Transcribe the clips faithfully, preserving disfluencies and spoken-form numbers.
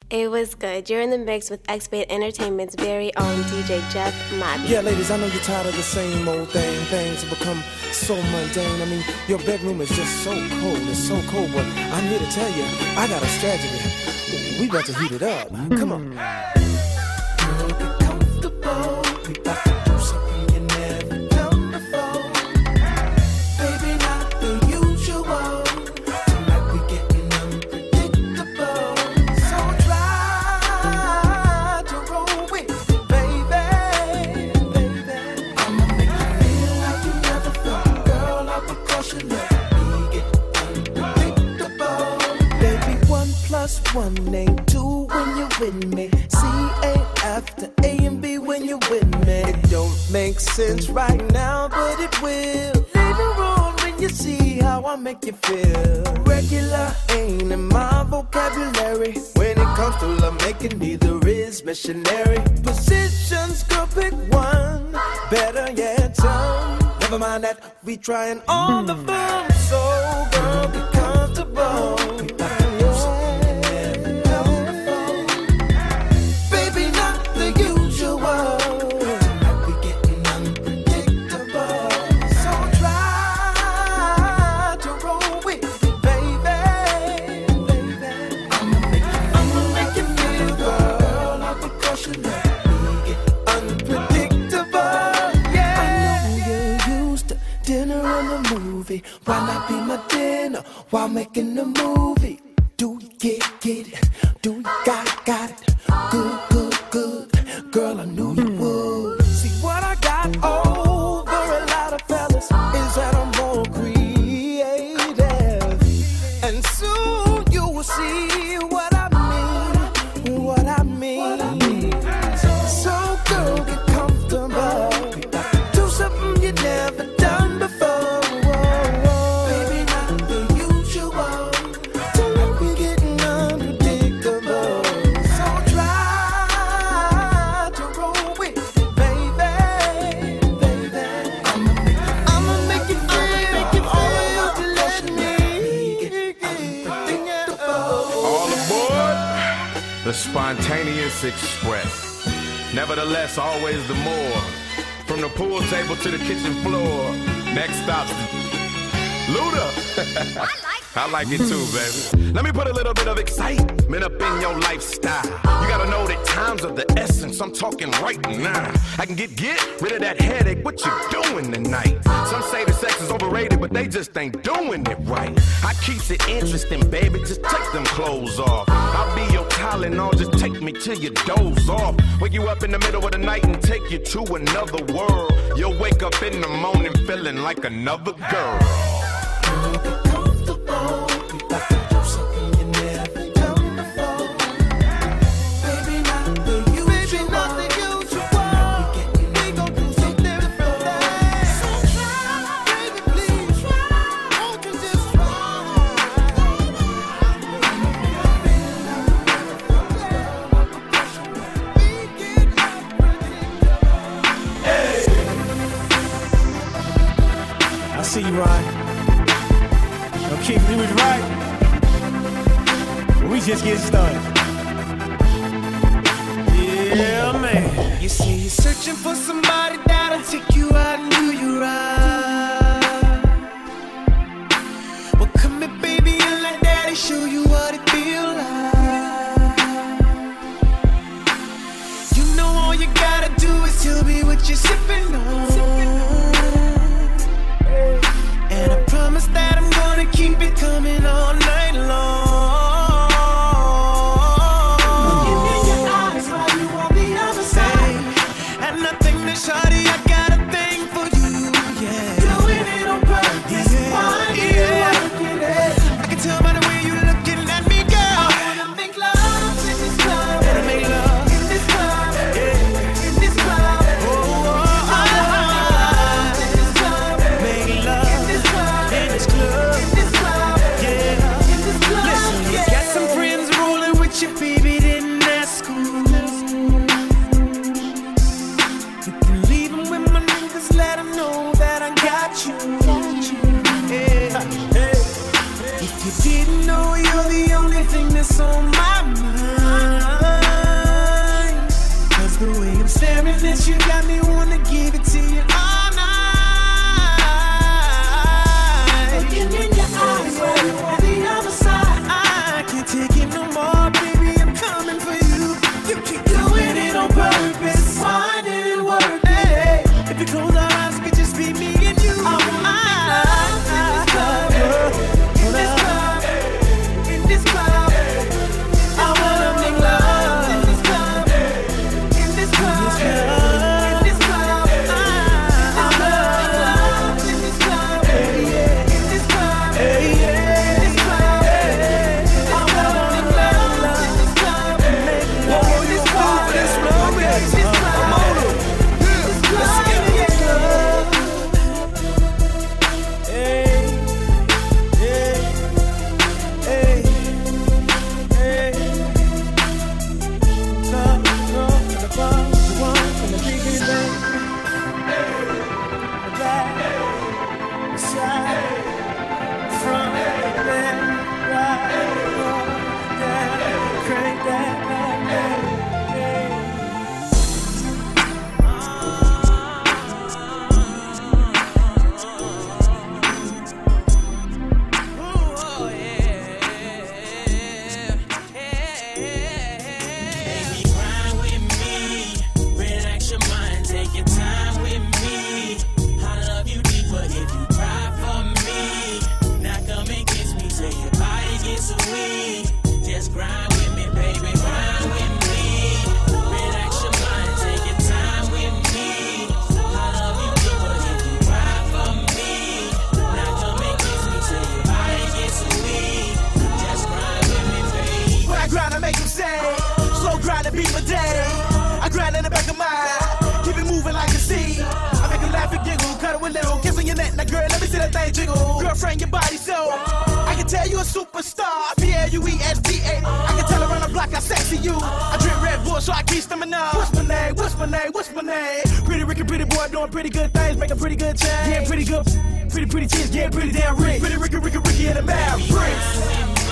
It was good. You're in the mix with X-Bait Entertainment's very own D J Jeff Mobby. Yeah, ladies, I know you're tired of the same old thing. Things have become so mundane. I mean, your bedroom is just so cold. It's so cold, but I'm here to tell you, I got a strategy. We about to heat it up. Come on. Girl, get comfortable. We about to do something you never done before. Baby, not the usual. Tonight we getting unpredictable. So try to roll with me, baby. Baby, I'ma make you feel like you never felt. Girl, I'll be cautious. Let me get unpredictable. Baby, one plus one ain't two when you're with me. C ain't after A and B when you're with me. It don't make sense right now, but it will. Later on when you see how I make you feel. Regular ain't in my vocabulary. When it comes to love making, neither is missionary. Positions, girl, pick one. Better yet, some. Never mind that, we trying all the fun. So, girl, get comfortable. Why not be my dinner while making a movie? Do you get, get it? Do you got, got it? Good, good, good. Girl, I knew you would. See what I got over a lot of fellas is that I'm more creative. And soon you will see what I mean, what I mean. So girl, get comfortable. Do something you never done before. The spontaneous express. Nevertheless, always the more. From the pool table to the kitchen floor. Next stop's Luda. I like I like it too, baby. Let me put a little bit of excitement up in your lifestyle. You gotta know that times of the essence. I'm talking right now. I can get get rid of that headache. What you doing tonight? Some say the sex is overrated, but they just ain't doing it right. I keeps it interesting, baby. Just take them clothes off. I'll be your Tylenol. Just take me till you doze off. Wake you up in the middle of the night and take you to another world. You'll wake up in the morning feeling like another girl. I see you, Ryan. Yo, Keith, you was right. We just getting started. Yeah, man. You see, you're searching for somebody that'll take you out and do you right. Well, come here, baby, and let daddy show you what it feels like. You know all you gotta do is tell me what you're sipping on. And I promise that I'm gonna keep it coming all night long. Give me your eyes while you on the other side. And nothing to shawty, I got a thing for you, yeah. Doing it on purpose, yeah, why do you working it? I can tell by the way you looking at me, girl. I wanna make love in this club. Wanna make love in this club, yeah. In this club. Oh, oh, oh, oh. In this club, make love. In this club, in this club, yeah. fineness, you got me wanna give it to you all night. Looking in your eyes, right on the other side. I can't take it no more, baby, I'm coming for you. You keep doing it on purpose, why did it work? Hey, if you close our eyes, it could just be me and you. I want in this club, in this club, in this club. I wanna make love in this club, in this club, in this club. I wanna make love in this club, in this club, in this club. I wanna make love in this club, in this club, in this club, in this club. Girlfriend, your body so I can tell you a superstar. P L U E S T A. I can tell around the block how sexy you. I drink Red Bull so I keep stamina. What's my name? What's my name? What's my name? Pretty Ricky, pretty boy doing pretty good things, making pretty good change. Yeah, pretty good, pretty pretty chicks, yeah, pretty damn rich. Pretty Ricky, Ricky, Ricky in the bad bricks.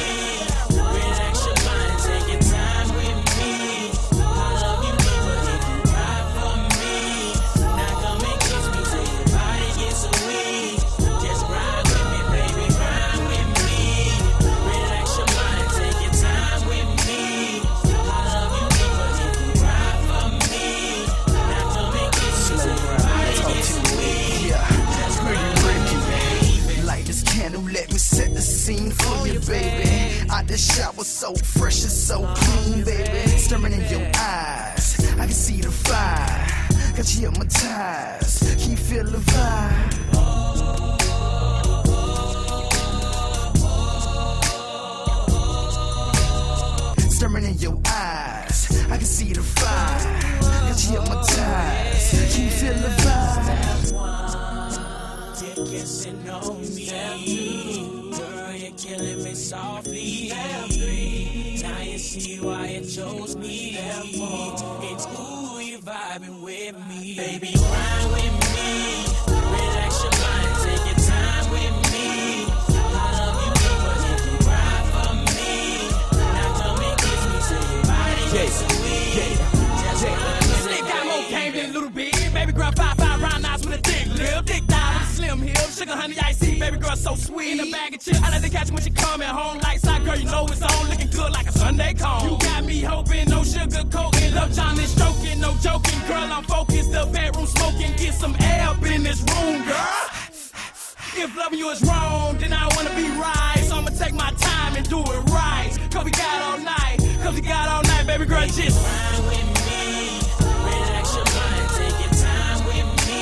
Set the scene for you, baby. Out the shower so fresh and so clean, baby. Staring in your eyes, I can see the fire. Got you hypnotized, can you feel the vibe? Staring in your eyes, I can see the fire. Got you hypnotized, can you feel the vibe? Kissing on me, girl, you're killing me softly. Now you see why you chose me. It's ooh, you're vibing with me, baby. Ride with me, relax your mind, take your time with me. I love you, but if you ride for me, now come and kiss me, say your body gets sweet. Just ride with me. Slick got more game than a little bit, baby girl, five five round eyes with a thick lip, thick thigh. Slim hill, sugar, honey, icy, baby girl so sweet in a bag of chips. I like to catch when she coming home, lights out, girl, you know it's on, looking good like a Sunday cone. You got me hoping, no sugar coating, love Johnny stroking, no joking, girl, I'm focused, the bedroom smoking, get some air up in this room, girl. If loving you is wrong, then I wanna be right, so I'ma take my time and do it right. Cause we got all night, cause we got all night, baby girl, just ride with me, relax your mind, take your time with me.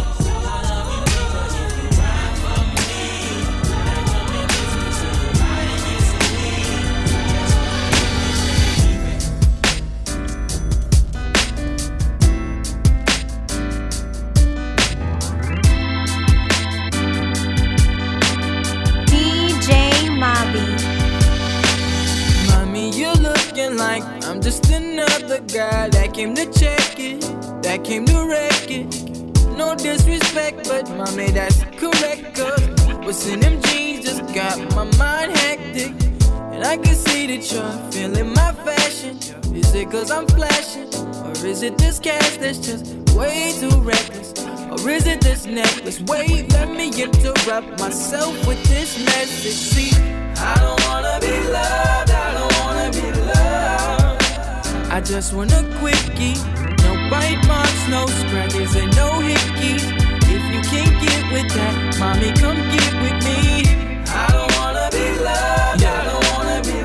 Like I'm just another guy that came to check it, that came to wreck it. No disrespect, but mommy, that's correct. Cause what's in them jeans just got my mind hectic. And I can see that you're feeling my fashion. Is it cause I'm flashing? Or Or is it this cash that's just way too reckless? Or is it this necklace? Wait, let me interrupt myself with this message. See, I don't wanna be loved, I don't wanna be loved. I just want a quickie, no bite marks, no scratches, and no hickeys. If you can't get with that, mommy, come get with me. I don't wanna be loved, yeah. I don't wanna be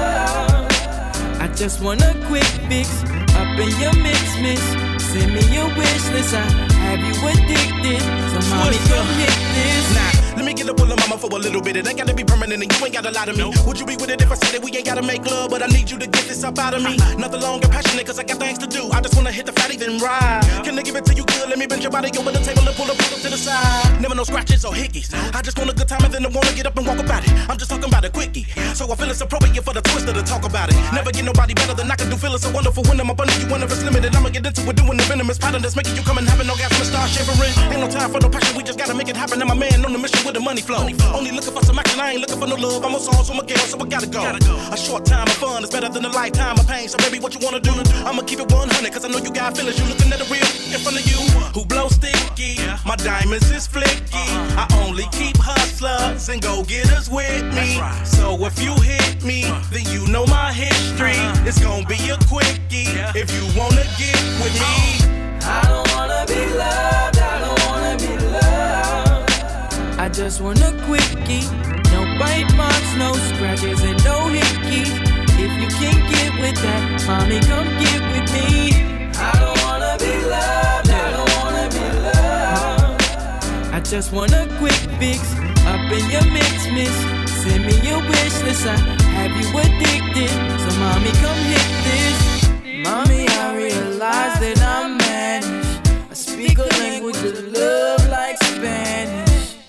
loved. I just want a quick fix, up in your mix, miss. Send me your wish list, I have you addicted. So mommy, come hit this. Nah. Let me get up with a mama for a little bit. It ain't gotta be permanent and you ain't gotta lie to me. Nope. Would you be with it if I said that we ain't gotta make love? But I need you to get this up out of me. Nothing long and passionate cause I got things to do. I just wanna hit the fatty then ride. Yeah. Can I give it to you good? Let me bend your body over the table and pull up, pull up to the side. Never no scratches or hickeys. I just want a good time and then I wanna get up and walk about it. I'm just talking about a quickie. So I feel it's appropriate for the twister to talk about it. Never get nobody better than I can do. Feeling so wonderful when I'm up under you. When it's limited, I'ma get into it doing the venomous pattern that's making you come and have an orgasm and start shivering. Ain't no time for no passion, we just gotta make it happen. And my man on the mission with the money flow. Only looking for some action, I ain't looking for no love. I'm a song, so I'm a girl, so I gotta go. gotta go. A short time of fun is better than a lifetime of pain. So baby, what you wanna do? I'ma keep it one hundred, cause I know you got feelings. You looking at a real in front of you who blow sticky. Yeah. My diamonds is flicky. Uh-huh. I only keep hustlers and go-getters with me. Right. So if you hit me, uh-huh. then you know my history. Uh-huh. It's gonna be a quickie yeah. if you wanna get with me. I don't wanna be loved, I don't wanna be loved. I just want a quickie, no bite marks, no scratches, and no hickeys. If you can't get with that, mommy, come get with me. I don't wanna be loved, I don't wanna be loved. I just want a quick fix, up in your mix, miss. Send me your wish list, I have you addicted. So mommy, come hit this. Mommy, I realize that I'm managed. I speak a language of love like Spanish.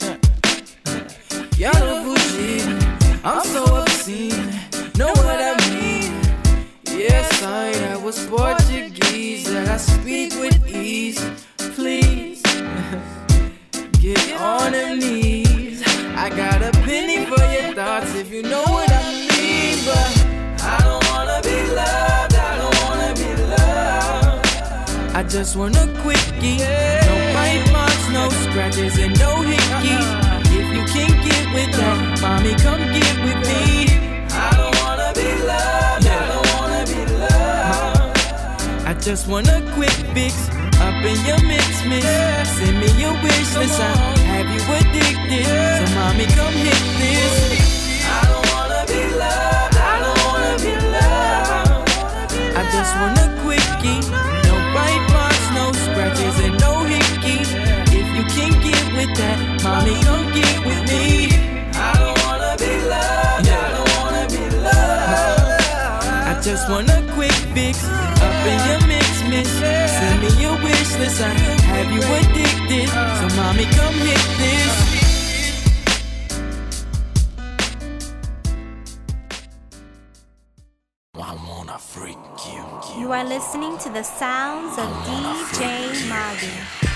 Y'all know Fuji, I'm so obscene, know what I mean. Yes, I, that was Portuguese, that I speak with ease. Please, get on them knees. I got a penny for your thoughts if you know what I mean. But I don't wanna be loved, I don't wanna be loved. I just want a quickie, no bite marks, no scratches, and no hickeys. If you can't get with that, mommy, come get with me. I don't wanna be loved, yeah. I don't wanna be loved. I just want a quick fix, up in your mix, miss. Send me your wish list, I have you addicted. So mommy, come hit this. I don't wanna be loved, I don't wanna be loved. I just want a quickie, no bite marks, no scratches, and no hickeys. If you can't get with that, mommy, come get with me. I don't wanna be loved, yeah. I don't wanna be loved. I just want a quick fix, up in your mix, miss. Send me your wish list, I have you addicted. So mommy, come hit this. I wanna freak you. You are listening to the sounds of D J Magi.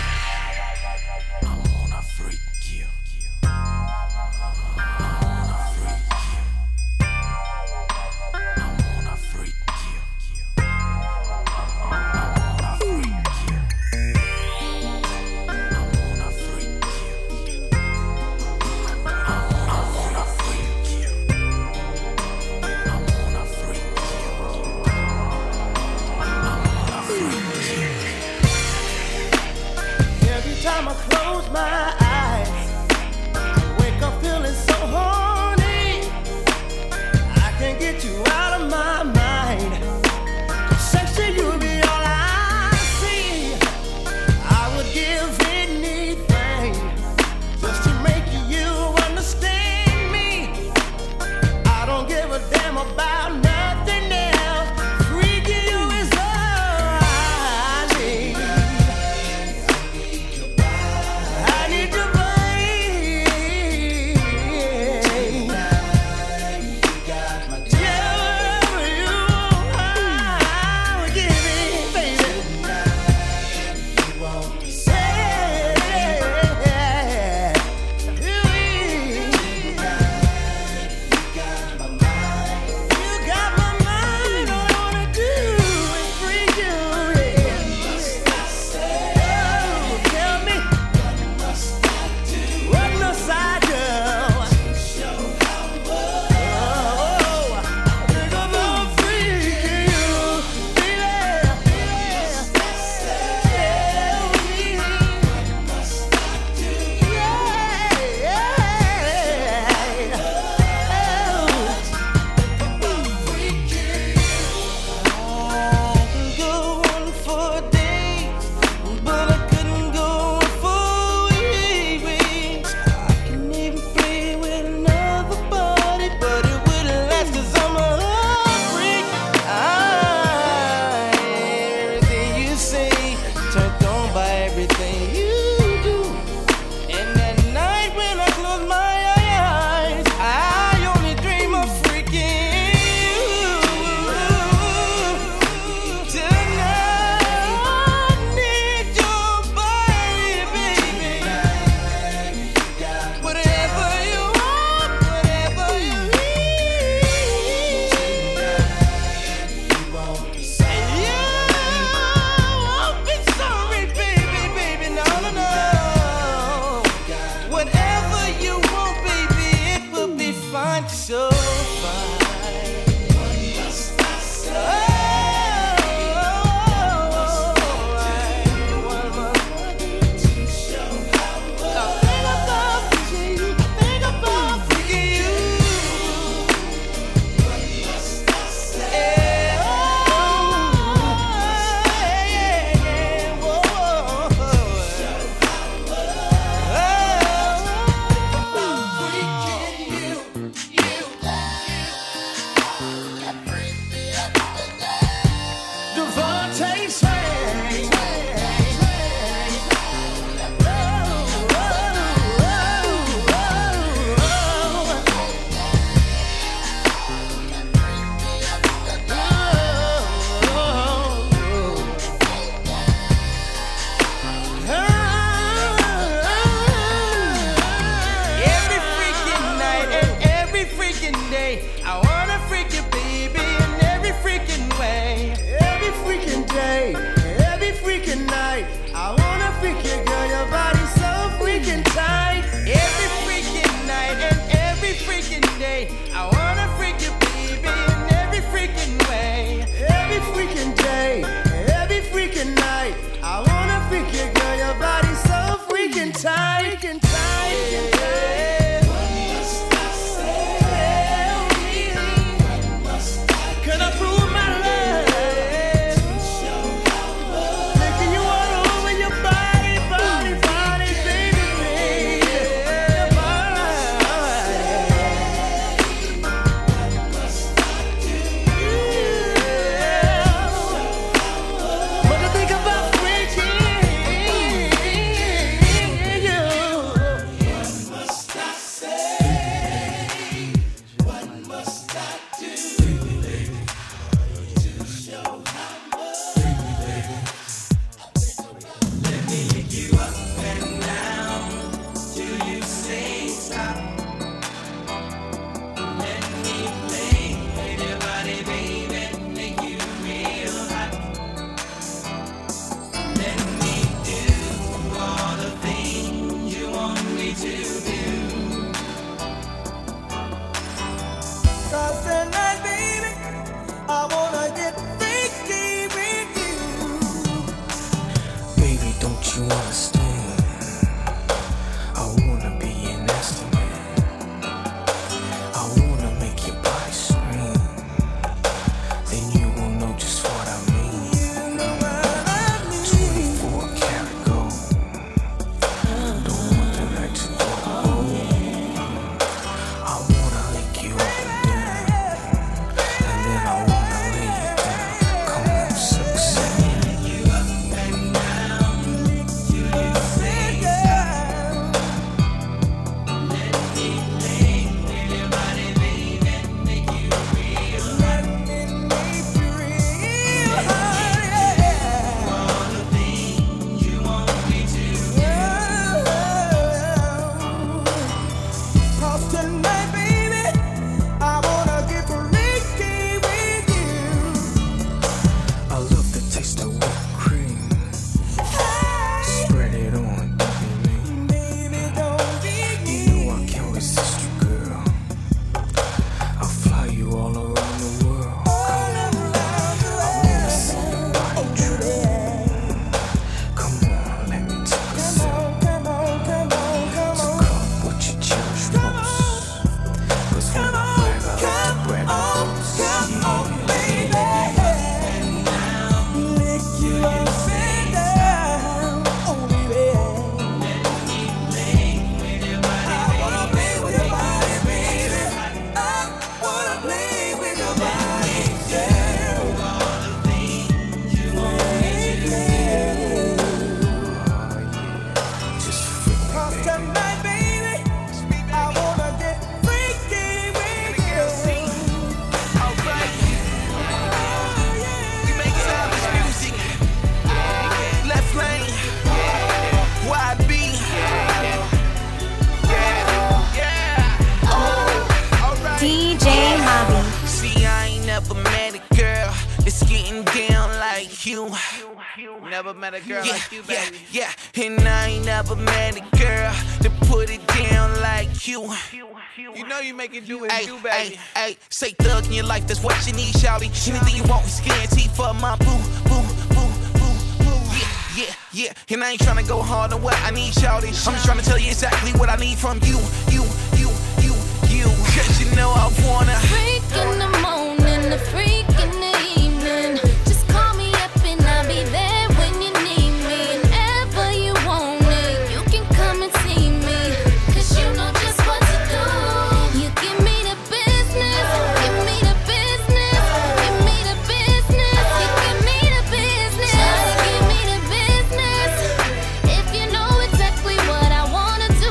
getting down like you. Never met a girl yeah, like you, baby. Yeah, yeah, and I ain't never met a girl to put it down like you. You know you make it do it, Ay, you, baby. Ay, ay, say thug in your life, that's what you need, shawty. Anything you want is guaranteed for my boo, boo, boo, boo, boo. Yeah, yeah, yeah. And I ain't tryna go hard on what I need, shawty. I'm just tryna tell you exactly what I need from you, you, you, you, you. Cause you know I wanna freak in the morning, a freak in the evening. Just call me up and I'll be there when you need me. Whenever you want it, you can come and see me. Cause you know just what to do. You give me the business, give me the business, give me the business, you give me the business, just give me the business. If you know exactly what I wanna do,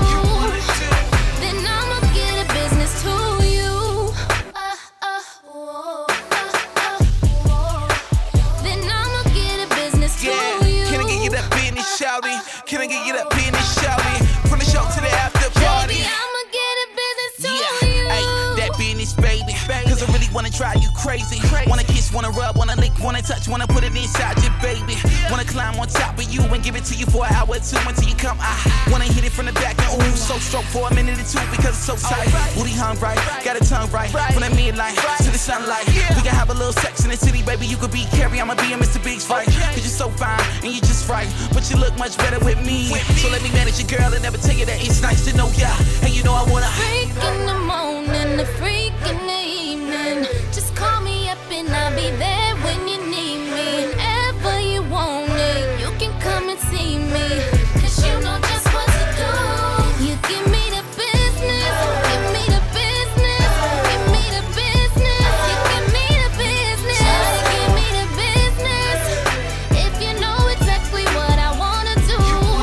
then I'ma get a business to you. Uh, uh, whoa, uh, uh, whoa. Then I'ma get a business to yeah. you. Can I get you that business, shawty? Can I get you that business, shawty? From the show to the after party. Baby, I'ma get a business to Yeah, you. ay, that business, baby. Cause I really wanna drive you crazy. Wanna kiss, wanna rub, wanna lick, wanna touch, wanna put it inside your baby. Wanna climb on top of you and give it to you for an hour or two until you come. I wanna hit it from the back and ooh, so stroke for a minute or two because it's so tight. Booty hung right, got a tongue right. From the midnight to the sunlight. We can have a little sex in the city, baby. You could be Carrie, I'ma be a Mister Biggs, right? Cause you're so fine and you're just right. But you look much better with me. So let me manage your girl and never tell you that it's nice to know ya. And you know I wanna freak in the morning, a freak in the evening. Just call me up and I'll be there when you need me. Whenever you want it, you can come and see me. Cause you know just what to do. You give me the business, give me the business, give me the business, you give me the business, just give me the business. If you know exactly what I wanna do,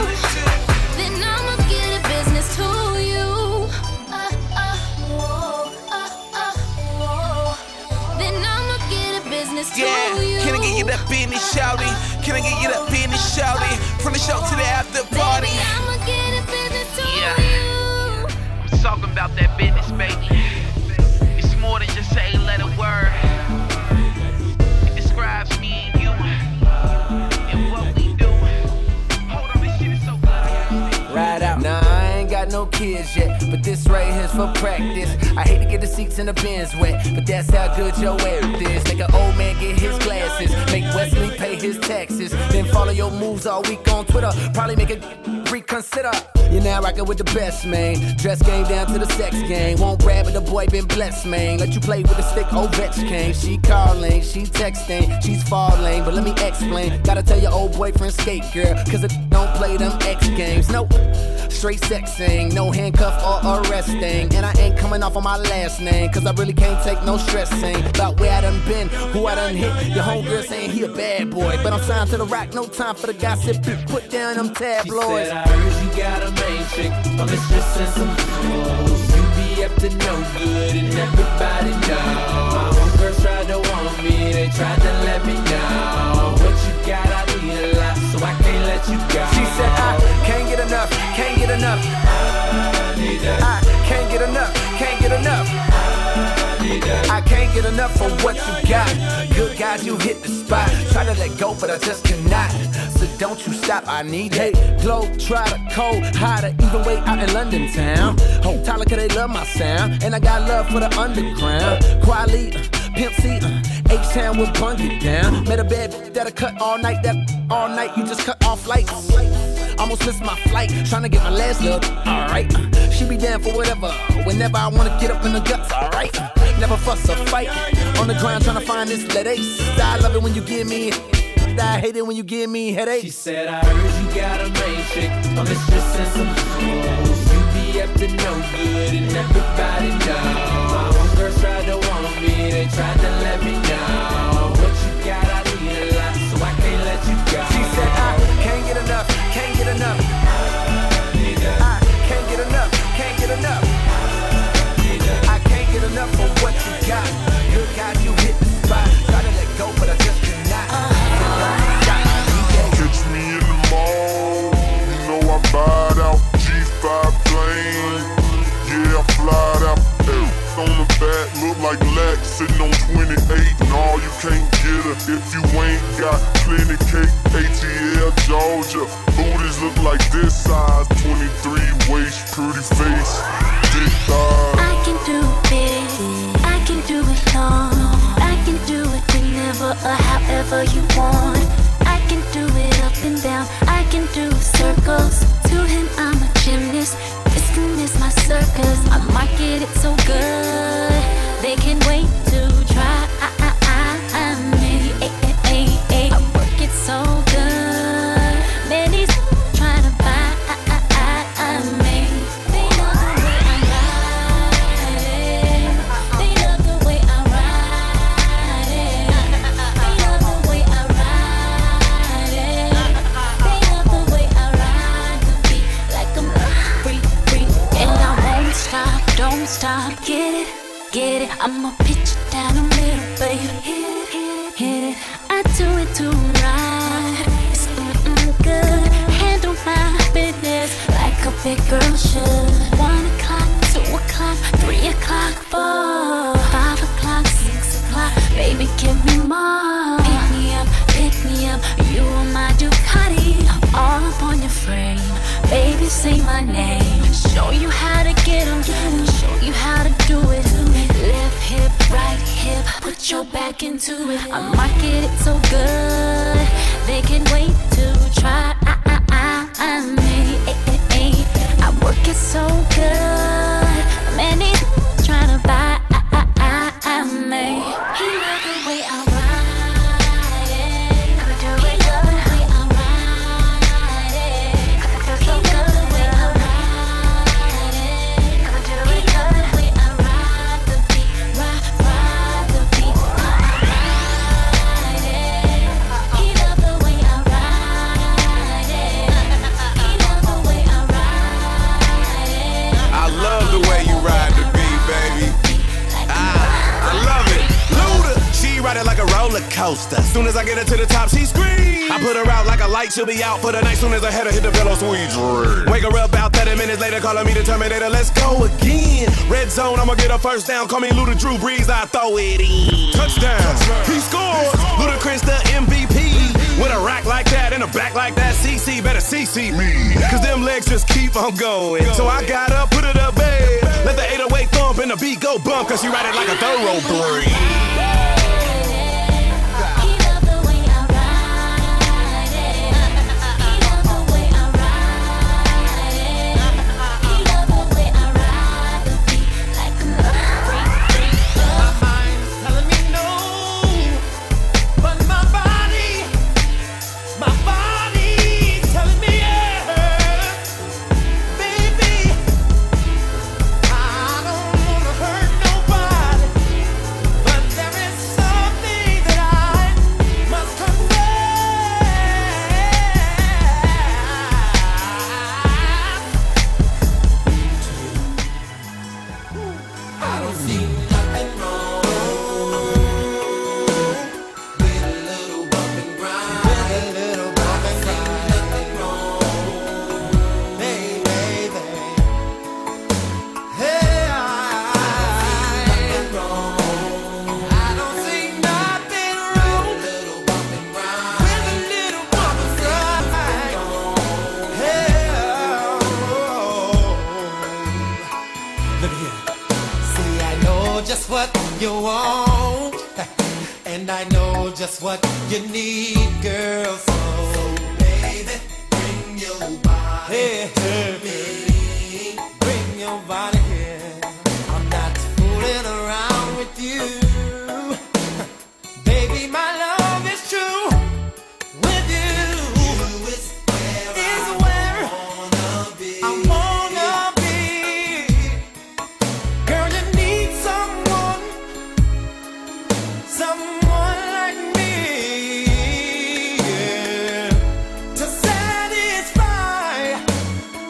then I'ma get a business to you. Uh, uh, whoa, uh, uh, whoa. Then I'ma get a business to yeah. you. Can I get you that business, shawty? Can I get you that business, shawty? From the show to the after party. Baby, I'ma get a business to Yeah. you. I'm talking about that business, baby. It's more than just a letter word. It describes me and you and what we do. Hold on, this shit is so good. Ride out. Nah, I ain't got no kids yet, but this right here's for practice. I hate to get the seats in the Benz wet, but that's how good your ass is. Make an old man get his glasses, make Wesley pay his taxes, then follow your moves all week on Twitter. Probably make it reconsider. You're now rockin' with the best, man. Dress game down to the sex game. Won't brag, but the boy been blessed, man. Let you play with the stick, Ovechkin. She calling, she texting, she's falling. But let me explain. Gotta tell your old boyfriend skate, girl, cause it don't play them X games. Nope. Straight sexing, no handcuff or arresting. And I ain't coming off on my last name, cause I really can't take no stressing about where I done been, who I done hit. Your homegirl saying he a bad boy, but I'm signed to the rock, no time for the gossip. Put down them tabloids. She said, I heard you got a main chick, a mistress and some tools. You be up to no good and everybody know. My homegirls tried to want me, they tried to let me know. What you got, I need a lot, so I can't let you go. She said, I can't get enough, can't get enough. I need that. I can't get enough, can't get enough. I need that. I can't get enough for what you got. Good guys, you hit the spot. Try to let go, but I just cannot. So don't you stop, I need it. Hey, glow, try to cold, hotter, even way out in London town. Oh, Tyler, cause they love my sound. And I got love for the underground. Quali, Pimp C, uh, H-Town will bung it down. Met a bad that'll cut all night, that all night, you just cut off lights. Almost missed my flight, tryna get my last look, alright. She be down for whatever, whenever I wanna get up in the guts, alright. Never fuss or fight, on the ground tryna find this lead ace. I love it when you give me, I hate it when you give me headaches. She said, I heard you got a main chick, a mistress and some tools. You be up to no good and everybody know. My homegirls tried to want me, they tried to let me know. What you got, I need a lot, so I can't let you go. She said, I can't get enough, can't get enough. I need that. I can't get enough, can't get enough. I need that. I can't get enough for what you got. Good God, you hit the spot. Try to let go, but I just cannot. Catch me in the mall, you know I vibe out. G five plane, yeah I fly out. Hey, on the back, look like Lex sitting on twenty-eight. If you ain't got plenty cake, A T L, Georgia. Booties look like this size, twenty-three waist, pretty face, thick thighs. I can do it, I can do it all. I can do it whenever or however you want. I can do it up and down, I can do circles. To him I'm a gymnast, this one is my circus. I market it so good, they can wait to try. I, I, I, me, ay, ay, ay, ay. I work it so good, many's trying to buy I, I, I, me. They know the way I ride it, they know the way I ride it, they know the way I ride it, they know the way I ride the beat like I'm free, free. And I won't stop, don't stop, get it, get it. I'ma pitch it down the middle, baby. Hit it, hit it, hit it. I do it to right. It's mm-mm good. Handle my business like a big girl should. One o'clock, two o'clock, three o'clock, four, five o'clock, six o'clock. Baby, give me more. Pick me up, pick me up. You are my Ducati. I'm all up on your frame. Baby, say my name. Show you how to get 'em. Show you how to do it. Left hip, right hip. Put your back into it. I market it so good, they can wait to try. I, I, I, I, me. Ay, ay, ay. I work it so good, many trying to buy. I, I, I, I, me. He love the way I ride it. He love the way I ride it. He love the way I ride it. He love the way I ride the beat, ride, ride the beat. I ride it. He love the way I ride it. He love the way I ride it. I love the way you ride the beat, baby. Ah, I love it. Luda, she ride it like a roller coaster. Soon as I get her to the top, she screams. I put her out like a light, she'll be out for the night. Soon as I head her hit the pillow, sweet dream. Wake her up about thirty minutes later, calling me the Terminator. Let's go again. Red zone, I'ma get her first down. Call me Luda Drew Brees, I throw it in. Touchdown, he scores. Ludacris the M V P. With a rack like that and a back like that, C C better C C me. Cause them legs just keep on going. So I got up, put it up, babe. Let the eight oh eight thump and the beat go bump. Cause she ride it like a thoroughbred. You want, and I know just what you need, girl. So, baby, bring your body hey, to me. Bring your body here. I'm not fooling around with you. Baby, my love is true. With you, you is where, is I, where wanna be. I wanna be. Girl, you need someone. Someone like me, yeah, to satisfy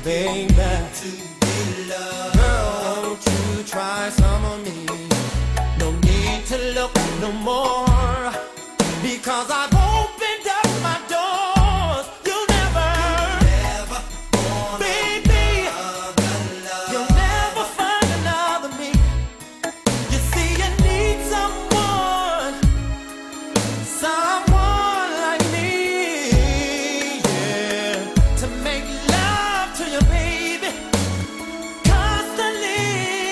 baby. To be loved. Girl, won't you try some of me? No need to look no more, because I've opened up my doors. You'll never, never baby, you'll never find another me. You see, you need someone, someone like me, yeah, to make love to you, baby, constantly.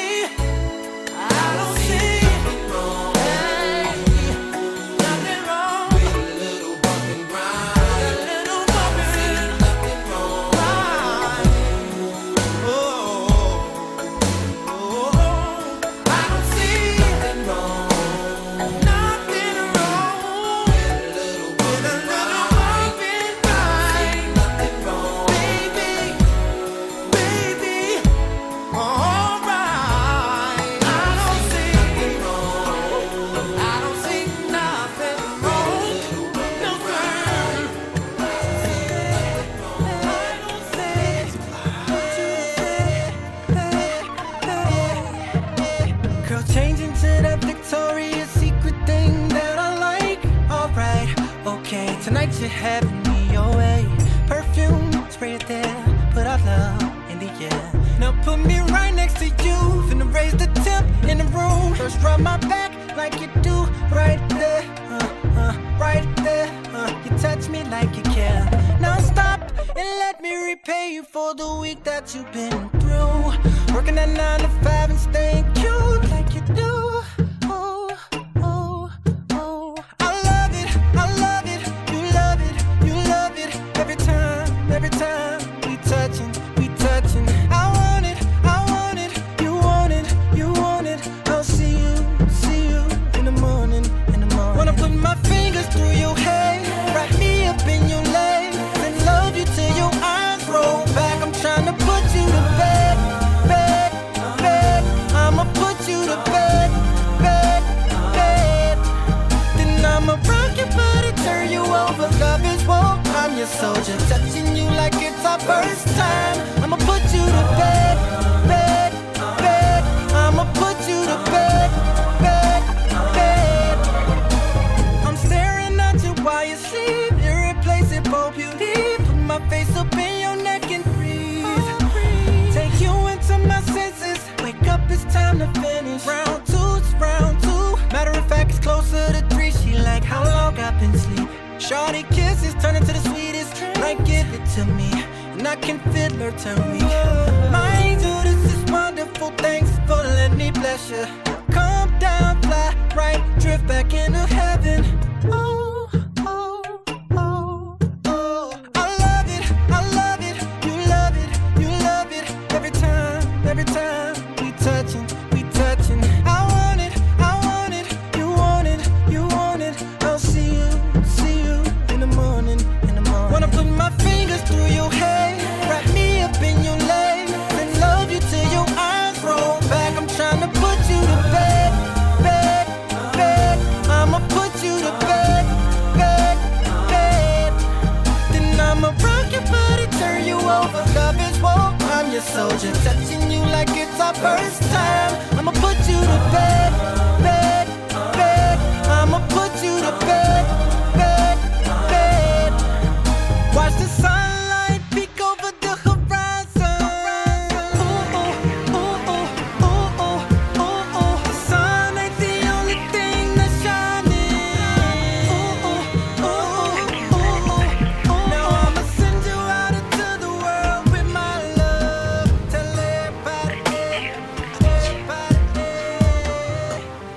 I don't see nothing wrong, hey, nothing wrong with a little bump and grind, a little bump and grind. Nothing wrong, oh, oh, oh, I don't see nothing wrong, nothing wrong with a little bump and grind. Nothing wrong, baby, baby, all right. I don't see nothing wrong. I don't see nothing wrong. No crime. Girl, changing to that Victoria's Secret thing that I like. Alright, okay, tonight you're having me your way. Perfume, spray it there, put our love in the air. Now put me right next to you, finna raise the temp in the room. First rub my back like you do, right there, uh, uh, right there. Uh, you touch me like you care. Now stop and let me repay you for the week that you've been through. Working at nine to five and staying cute like you do. Oh, oh, oh. I love it, I love it, you love it, you love it. Every time, every time we touching, we touching. I want it, I want it, you want it, you want it. I'll see you, see you in the morning, in the morning. Wanna put my fingers through your hair, wrap me up in your legs, and love you till your eyes roll back. I'm trying to put you to bed, bed, bed. I'ma put you to bed, bed, bed. Then I'ma rock your body, turn you over. Love is war, I'm your soldier, touching you like it's our first time. I'ma put you to bed, bed, bed. I'ma put you to bed, bed, bed. I'm staring at you while you sleep, irreplaceable beauty. Put my face up in your neck and breathe. Take you into my senses. Wake up, it's time to finish. Round two, it's round two. Matter of fact, it's closer to three. She like, how long I've been sleep. Shorty kisses turn into the sweetest. Like, give it to me, and I can feel her turn me. My angel, this is wonderful. Thanks for letting me bless you. Come down, fly right, drift back into heaven. Oh, oh, oh, oh. I love it, I love it, you love it, you love it. Every time, every time we touching, we touching. I want it, I want it, you want it, you want it. I'll see you, see you in the morning, in the morning. Wanna put my fingers through your hair, wrap me up in your legs, and love you till your eyes roll back. I'm trying to put you to bed, bed, bed. I'ma put you to bed, bed, bed. Then I'ma rock your body, turn you over. Love is war, I'm your soldier, touching you like it's our first time. I'ma put you to bed, bed, bed. I'ma put you to bed, bed, bed. Watch the sunlight peek over the horizon. Ooh, ooh, ooh, ooh, ooh, ooh, ooh, ooh. The sun ain't the only thing that's shining. Ooh, ooh, ooh, ooh, ooh, ooh. Now I'ma send you out into the world with my love. Tell everybody, everybody,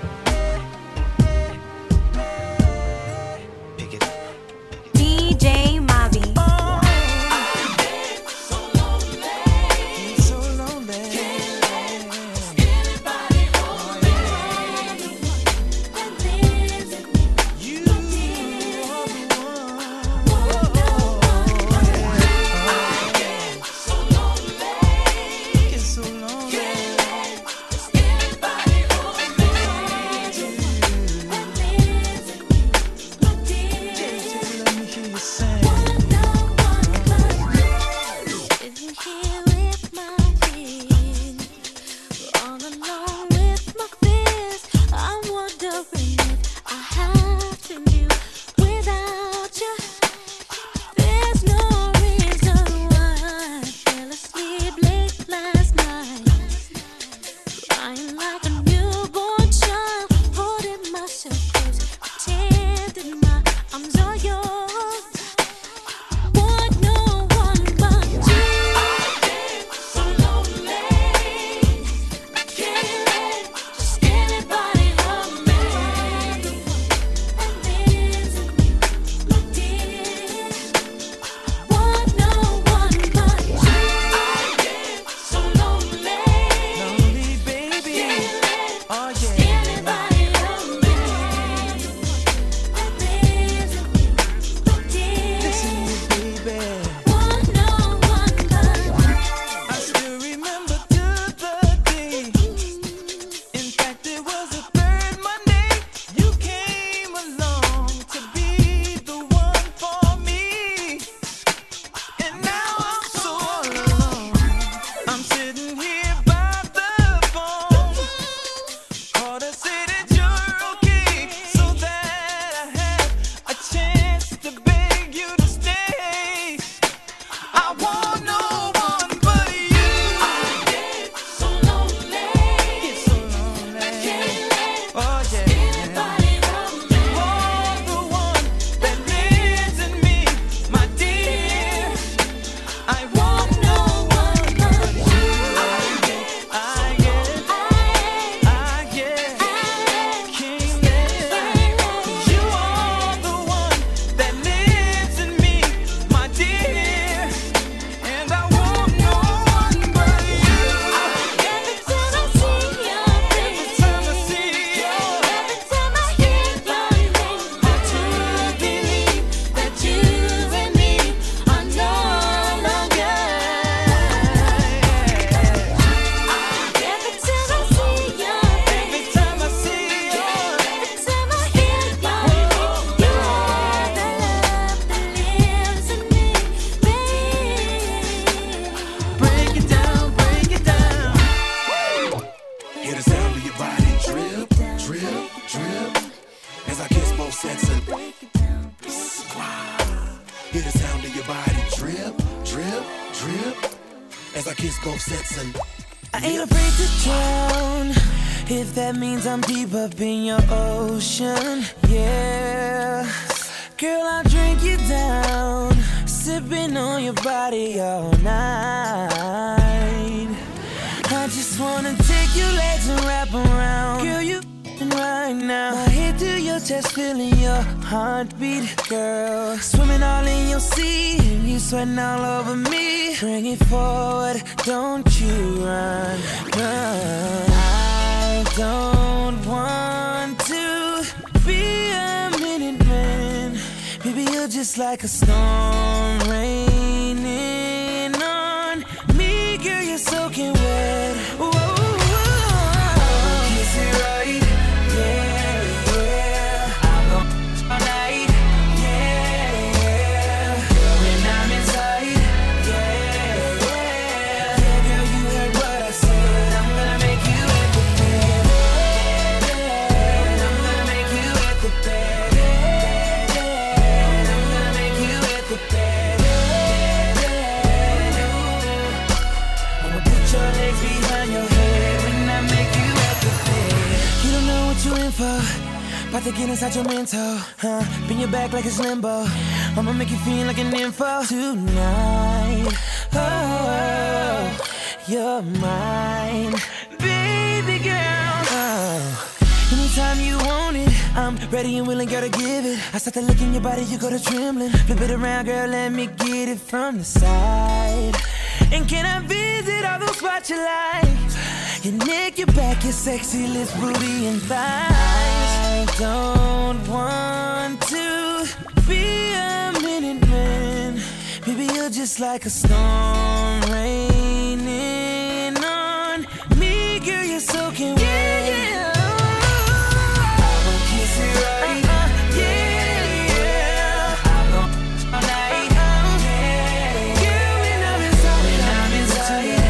drip. As I kiss both sets and I ain't afraid to drown, if that means I'm deep up in your ocean, yeah. Girl, I'll drink you down, sipping on your body all night. I just wanna take your legs and wrap around. Girl, you right now. My head to your chest, feeling your heartbeat, girl. Swimming all in your sea, and you sweating all over me. Bring it forward, don't you run, run. I don't want to be a minute man. Baby, you're just like a storm raining on me. Girl, you're soaking wet. Whoa, whoa. I'll kiss it right. About to get inside your mental, huh? Bend your back like it's limbo. I'ma make you feel like an info tonight. Oh, you're mine, baby girl. Oh, anytime you want it, I'm ready and willing, girl, to give it. I start to look in your body, you go to trembling. Flip it around, girl, let me get it from the side. And can I visit all those spots you like? Your neck, your back, your sexy lips, booty, and thighs. I don't want to be a minute man. Baby, you're just like a storm raining on me. Girl, you're soaking wet. Yeah, yeah. I'll kiss it right. Uh-uh. Yeah, yeah. I'll go all night. Yeah. Girl, when I'm inside, when I'm inside, yeah.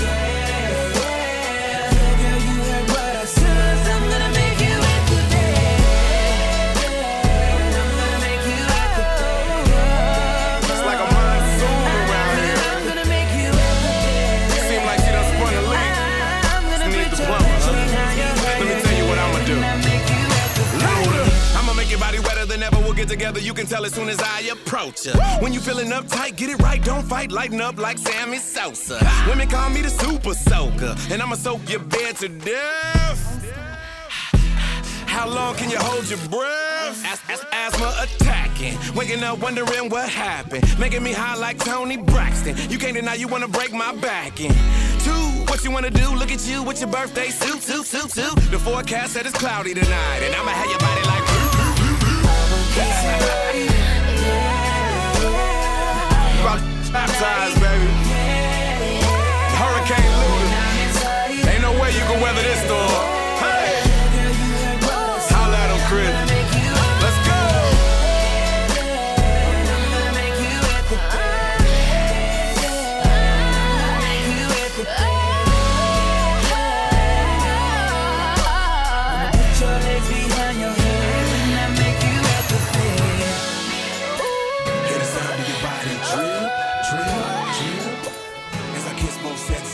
Together, you can tell as soon as I approach her. When you feeling uptight, get it right, don't fight, lighten up like Sammy Sosa. Women call me the super soaker, and I'ma soak your bed to death. How long can you hold your breath? As- as- asthma attacking, waking up wondering what happened, making me high like Tony Braxton. You can't deny you wanna break my back in. Two, what you wanna do? Look at you with your birthday suit, suit, suit, suit. The forecast said it's cloudy tonight, and I'ma have your body like. Baptized, baby. Hurricane Luda. Ain't no way you can weather this storm. Hey, holla at 'em, Chris. Let's go. Put your legs behind your head and I make you at the bed. Hear the sound of your body drip, drip, drip. As I kiss both sets.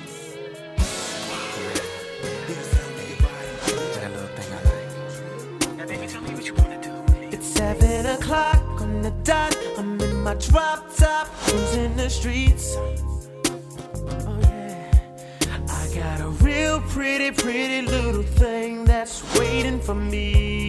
Hear the sound of your body drip. That little thing I like. Now baby, tell me what you wanna do. It's seven o'clock on the dot. I'm in my drop top, cruising the streets. Oh yeah, I got a real pretty, pretty little thing that's waiting for me.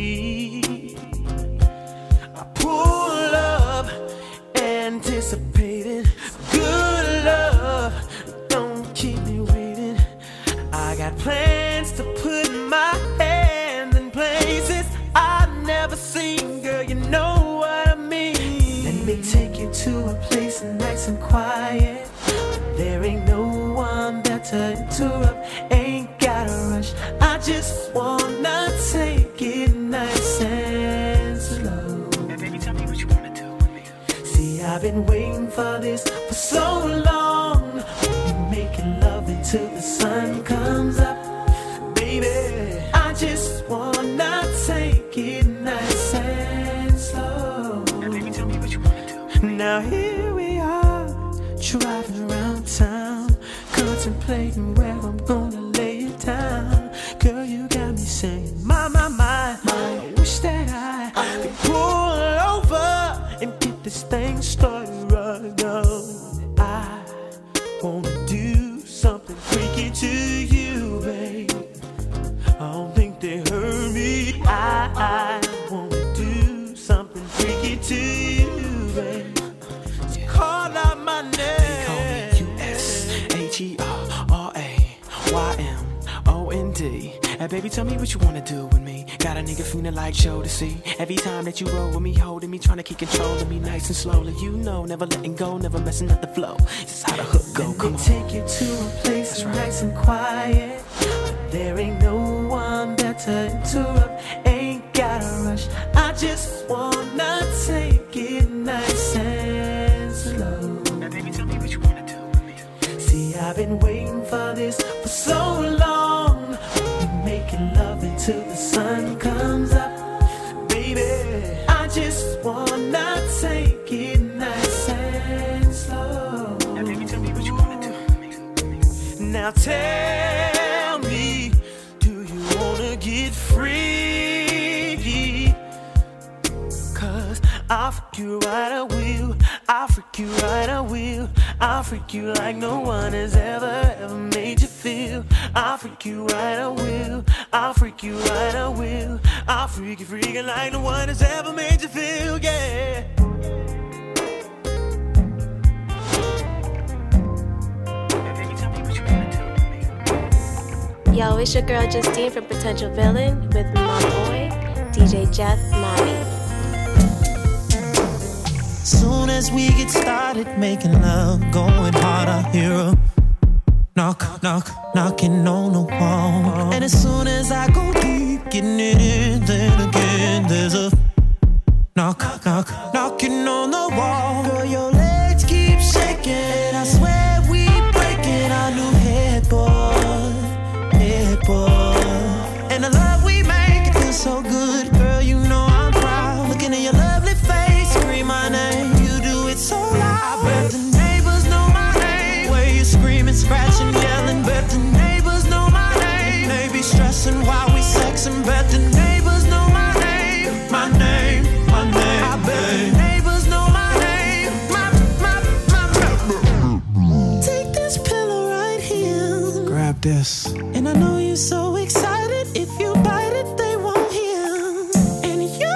I pull up, anticipating good love. Don't keep me waiting. I got plans to put my hand in places I've never seen. Girl, you know what I mean. Let me take you to a place nice and quiet. There ain't no one there to interrupt. Ain't gotta rush. I just wanna take it nice and slow. Now baby, tell me what you wanna do with me. See, I've been waiting for this for so long. We'll be making love until the sun comes up. Baby, I just wanna take it nice and slow. Now baby, tell me what you wanna do with me. Now here we are, driving contemplating where I'm gonna lay it down. Girl, you got me saying, my, my, my, I wish that I could pull over and get this thing started right now. I wanna do something freaky to you, babe. I don't think they heard me. I, I wanna do something freaky to you, babe. So call out my name. They call me U S H E R R A Y M O N D. Hey baby, tell me what you wanna do with me. Got a nigga feeling like show to see. Every time that you roll with me, holding me, trying to keep control of me nice and slowly. You know, never letting go, never messing up the flow. This is how the hook go. Come on. Take you to a place that's right. Nice and quiet. There ain't no one better to interrupt. Ain't gotta rush. I just wanna take it nice and slow. Now baby, tell me what you wanna do with me. See, I've been waiting for this for so long. Making love until the sun comes up. Baby, I just wanna take it nice and slow. Now baby, tell me what you wanna do with me. Now tell me, do you wanna get free? Cause I'll freak you right, I will. I'll freak you right, I will. I'll freak you like no one has ever, ever made you feel. I'll freak you right, I will. I'll freak you right, I will. I'll freak you freaking like no one has ever made you feel, yeah. Yo, it's your girl Justine from Potential Villain with my boy, D J Jeff Mommy. Soon as we get started making love, going hard, I hear a knock, knock, knocking on the wall. And as soon as I go deep, getting it in, then again there's a knock, knock, knocking on the wall. Girl, your legs keep shaking, I swear we breaking our new headboard, headboard. And the love we make, it feels so good. Girl, you know I'm proud. Looking at your lovely face, scream my name. You do it so loud. I bet the neighbors know my name. Where you screaming, scratching, yelling. Bet the neighbors know my name. They be stressing while we sexing. Bet the neighbors know my name. My name, my name. I bet the neighbors know my name. My, my, my, my. Take this pillow right here. Grab this. And I know you're so excited. If you bite it, they won't hear. And you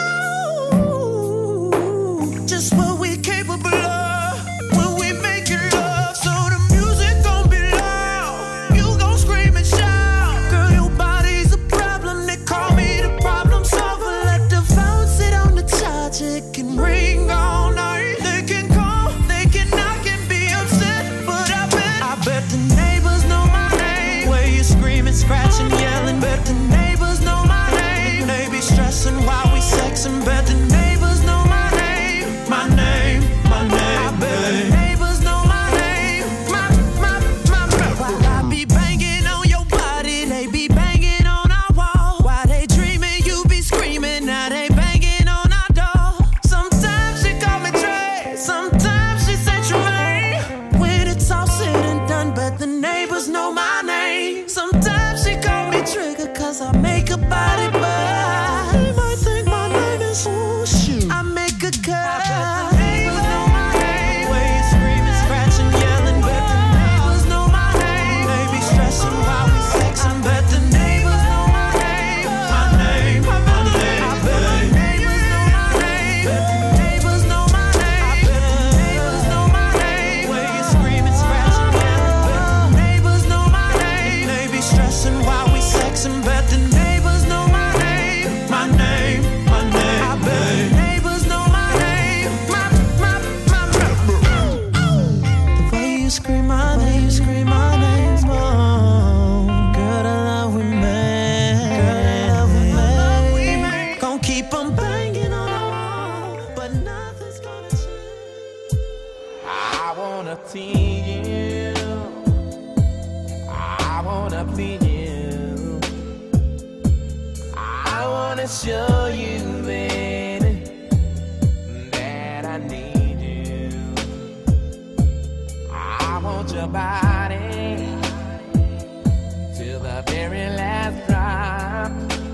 know just what we're capable of when we make it love. So the music gon' be loud. You gon' scream and shout. Girl, your body's a problem. They call me the problem solver. Let the phone sit on the charge. It can ring all night. They can call, they can knock and be upset. But I bet, I bet the neighbors know my name. Where you screaming, scratching, yelling. Bet the neighbors know my name. They be stressing while we sexing. Bet the neighbors know my name. My name, my name. I bet the neighbors know my name. My, my, my, my. While I be banging on your body, they be banging on our wall. While they dreaming, you be screaming. Now they banging on our door. Sometimes she call me Trey, sometimes she say Tremaine. When it's all said and done, but the neighbors know my name. Sometimes she call me Trigger, cause I make a body buzz. They might think my name is oh shoot. I make a cut. I bet the neighbors know my name. Where you screaming, scratching, yelling. Bet the neighbors know my name. They be stressing while we sexing. Bet the neighbors know my name. My name, my name. I bet the neighbors know my name. Bet the neighbors know my name. I bet the neighbors know my name. Where you screaming, scratching, yelling. Bet the neighbors know my name. They be stressing while we sexing. Bet the neighbors know my name. My name, my name. I bet the neighbors know my name. My, my, my, my. The way you scream my name, you scream my name. Oh, girl, the love we made. Girl, the love we made. Gon' keep 'em banging on the wall, but nothing's gonna change. I wanna please you. I wanna please you. I wanna show you, baby, that I need you. I want your body. the very last drop.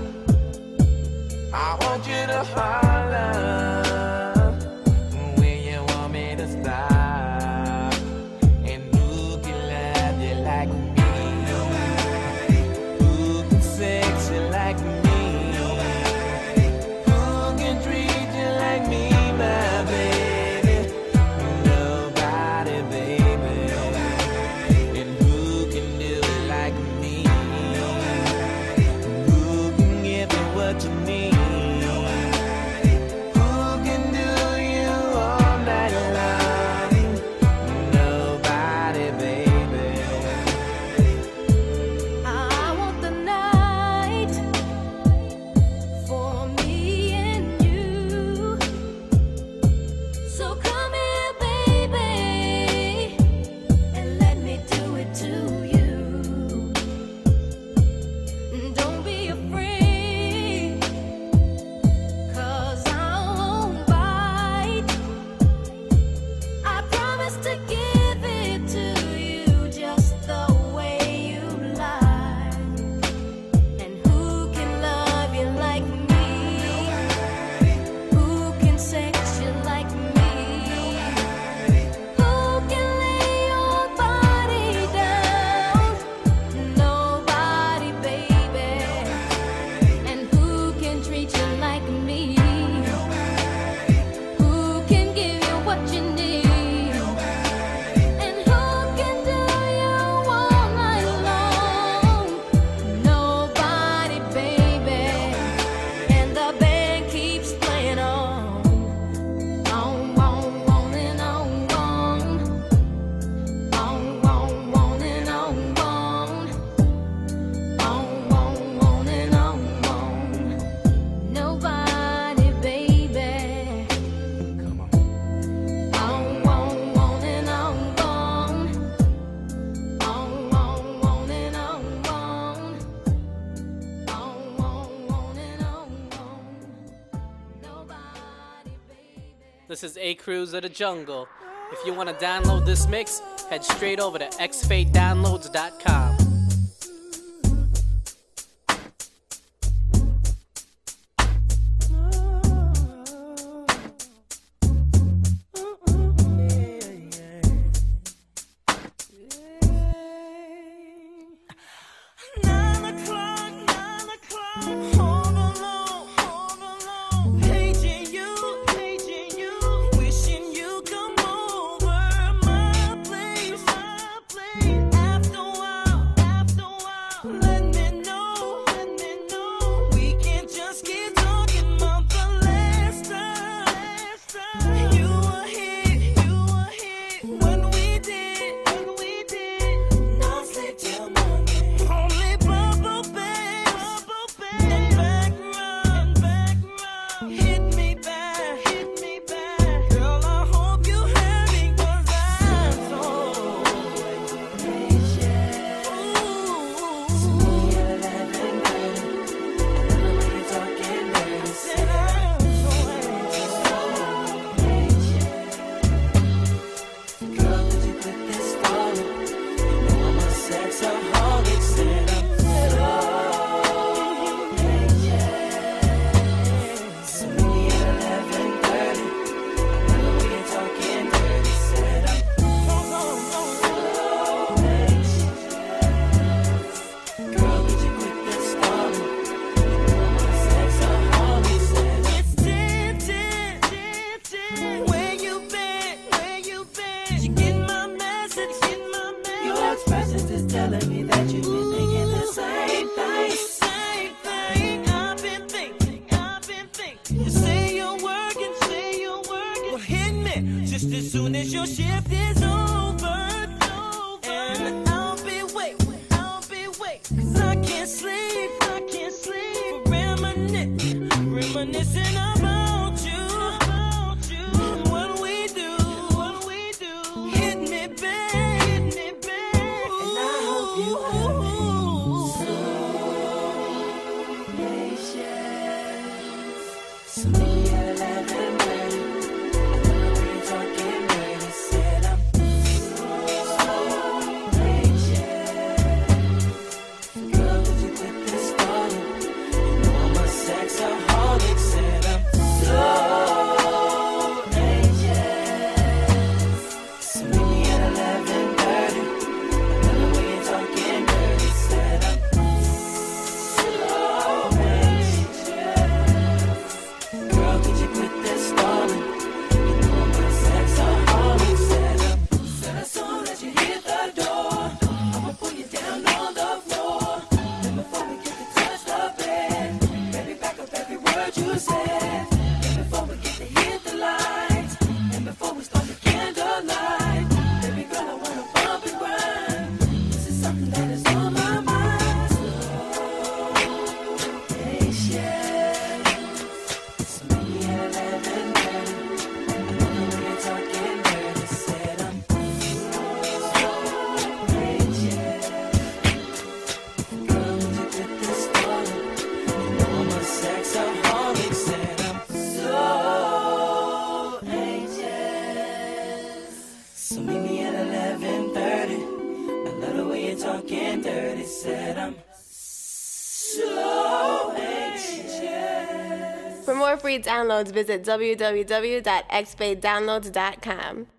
I want you to holler when you want me to stop. And who can love you like me? Who can sex you like me? Who can treat you like me, my baby? Nobody, baby. And who can do it like me? Who can give you what you need? This is A Cruise of the Jungle. If you want to download this mix, head straight over to x fade downloads dot com. So me, eleven, thirty. When we talking dirty, said I'm eleven thirty. Another way you're talking dirty. Said I'm slow anxious. Girl, could you quit that stalling? You know I'm a sexaholic. Said I'm. Said as soon as you hit the door, I'ma pull you down on the floor. Then before we get to touch the bed, baby, back up every word you said. And before we get to hit the lights, and before we start the candlelight, baby girl, I wanna bump and grind. This is something that is on my mind. Slow, patience. So maybe at eleven thirty, another way you're talking dirty. Said I'm slow, patient. Girl, would you quit this story? You know I'm a sexaholic. Said I'm so anxious. So meet me at eleven thirty. I love the way you're talking dirty. Said I'm so anxious. For more free downloads, visit w w w dot x bay downloads dot com.